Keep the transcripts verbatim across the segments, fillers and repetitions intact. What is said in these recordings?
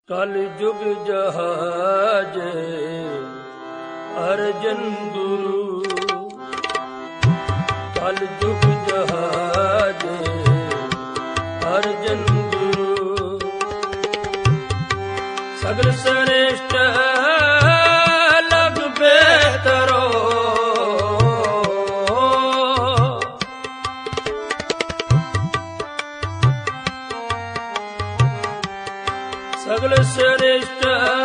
कल जुग जहाज अर्जन गुरु, कल जुग जहाज अर्जन गुरु। सगल श्रेष्ठ लग बेहतरो, सगल श्रेष्ठ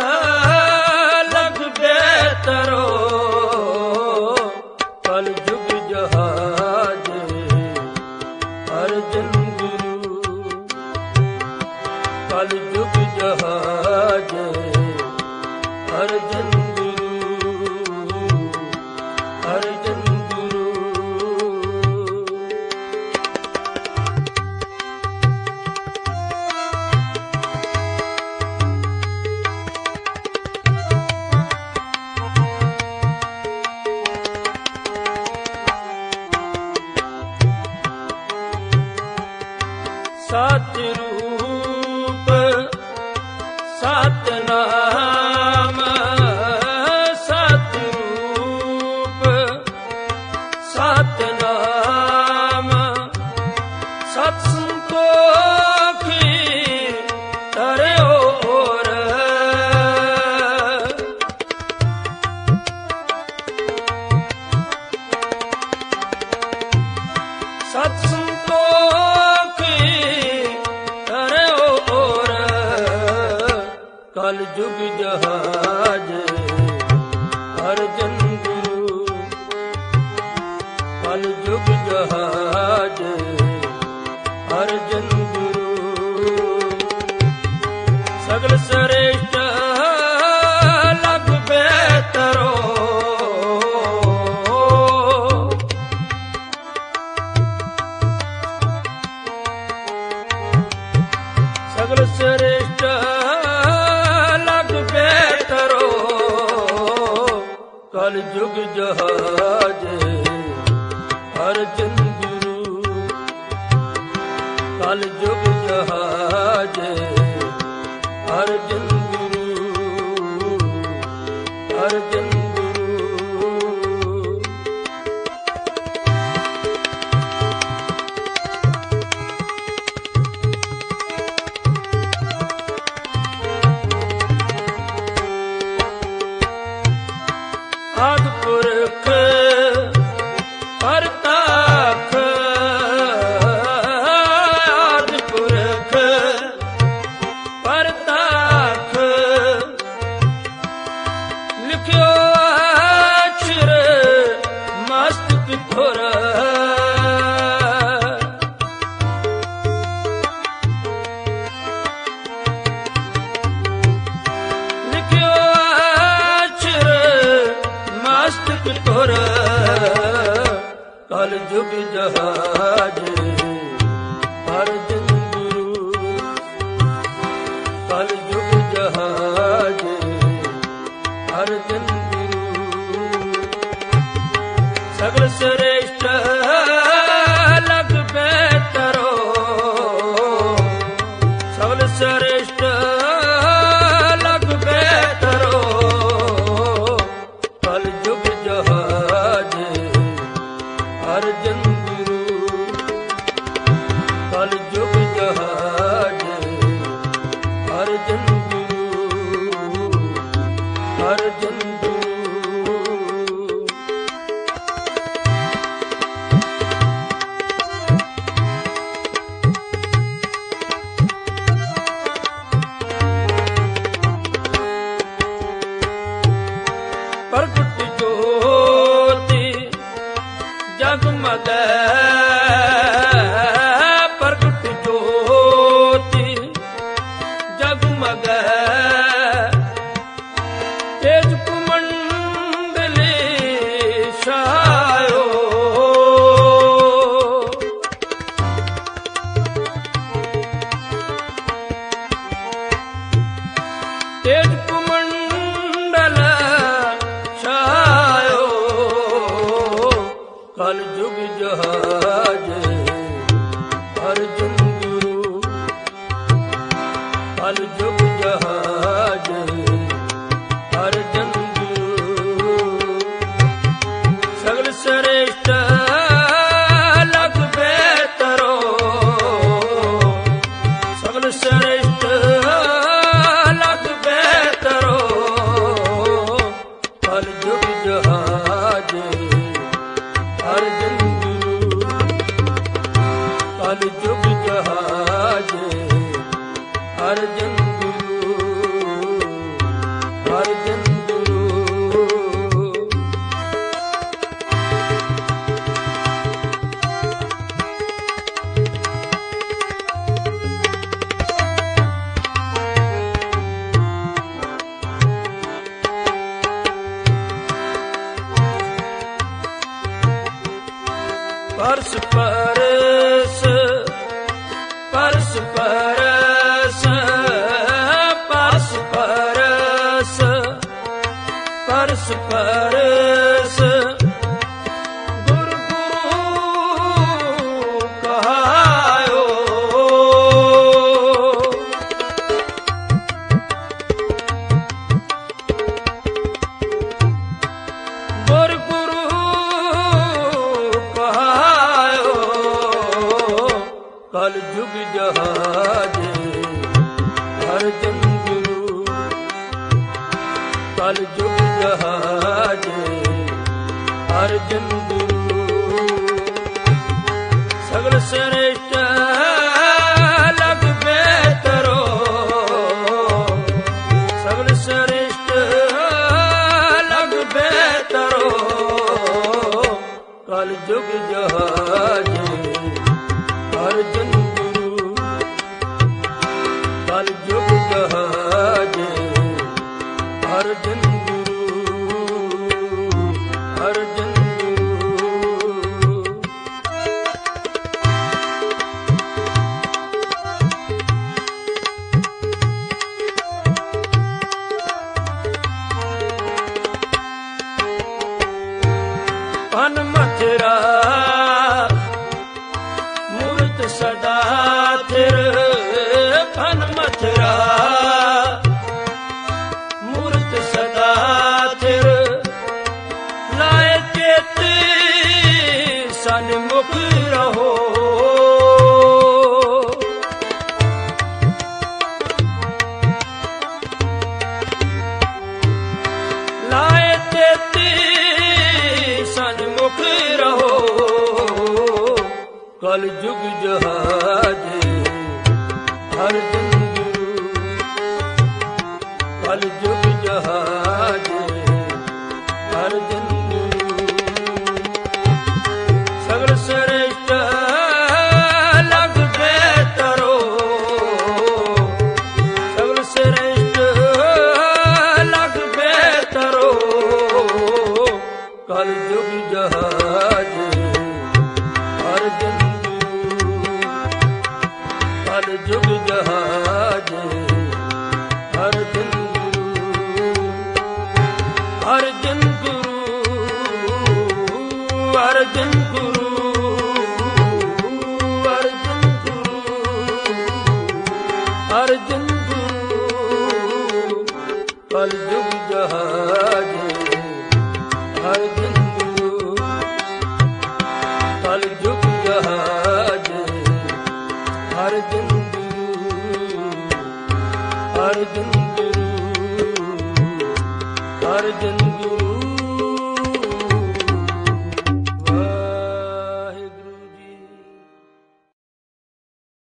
लग बेहतरो। कल जुग जहाज अर्जन गुरु, कल जुग जहाज अर्जन गुरु, अर्जन गुरु। सतरूप सतनाम, सतरूप सतनाम। सत्संतोखी तरे और, सत्संतोखी कल जुग जहाज अर्जन गुरु, कल जुग जहाज अर्जन गुरु। सगल श्रेष्ठ लग बेहतरो, सगल श्रेष्ठ कल जुग जहाज अर्जन गुरु, कल जुग जहाज अर्जन गुरु, अर्जन गुरु। आदि पुरख परताख, आदि पुरख परताख। लिखियो अक्षर मस्तक थोर, लिखियो अक्षर मस्तक तोर। कल जुग जहाज अर्जन गुरु, कल जुग जहाज अर्जन गुरु। सगल श्रेष्ठ लग बेहतरो, सगल श्रेष्ठ लग बेहतरो। कल जुग जहाज अर्जन गुरु, कल जुग जहाज अर्जन गुरु, अर्जन गुरु। प्रगट ज्योति जगमग, प्रगट ज्योति जगमग। तेज कुमंडली छायो, तेज कुमंडल छायो। कल जुग जहाज अर्जन गुरु, कल जुग जहाज ਪਰਸ ਪਰਸ ਪਰਸ ਪਰਸ ਪਰਸ ਪਰਸ ਪਰਸ ਪਰਸ ਗੁਰ ਗੁਰੂ ਕਹਾਇਓ ਗੁਰ ਗੁਰੂ ਕਹਾਇਓ ਕਲ ਜੁਗ ਜਹਾਜੇ ਹਰ ਜਨ ਗੁਰੂ ਕਲ ਜੁਗ ਜਹਾਜੇ ਹਰ ਜਨ ਗੁਰੂ ਸਗਲ ਸ੍ਰੇਸ਼ਟ ਲਗ ਬੇਤਰੋ ਸਗਲ ਸ੍ਰੇਸ਼ਟ ਲਗ ਬੇਤਰੋ ਕਲ ਜੁਗ ਜਹਾਜੇ ਹਰ ਜਨ ਗੁਰੂ ਕਲ ਜੁਗ ਜਹਾਜੇ ਹਰ ਜਨ ਗੁਰੂ ਹਰ ਜਨ ਗੁਰੂ ਪਨ ਮਥੁਰਾ ਮੂਰਤ ਸਦਾ ਥਿਰ ਪਨ ਮਥੁਰਾ ਮੂਰਤ ਸਦਾ ਥਿਰ ਲਾਏ ਚੇਤੇ ਸਨਮੁਖ ਰਹੋ ਲਾਏ ਚੇਤੇ ਸਨਮੁਖ ਰਹੋ ਕਲ ਜੁਗ ਜਹਾਜੇ ਹਰ ਜਨ ਗੁਰੂ ਕਲ ਜੁਗ ਜਹਾਜੇ ਹਰ ਜਨ ਗੁਰੂ ਸਗਲ ਸ੍ਰੇਸ਼ਟ ਲਗ ਬੇਤਰੋ ਸਗਲ ਸ੍ਰੇਸ਼ਟ ਲਗ ਬੇਤਰੋ ਕਲ ਜੁਗ ਜਹਾਜੇ ਹਰ ਜਨ ਗੁਰੂ ਕਲ ਜੁਗ ਜਹਾਜੇ ਹਰ ਜਨ ਗੁਰੂ ਹਰ ਜਨ ਗੁਰੂ ਹਰ ਜਨ ਗੁਰੂ ਹਰ ਜਨ ਗੁਰੂ ਹਰ ਜਨ ਗੁਰੂ ਕਲ ਜੁਗ ਜਹਾਜੇ ਹਰ ਜਨ ਗੁਰੂ ਕਲ ਜੁਗ ਜਹਾਜੇ ਹਰ ਜਨ ਗੁਰੂ ਹਰ ਜਨ ਗੁਰੂ ਹਰ ਜਨ ਗੁਰੂ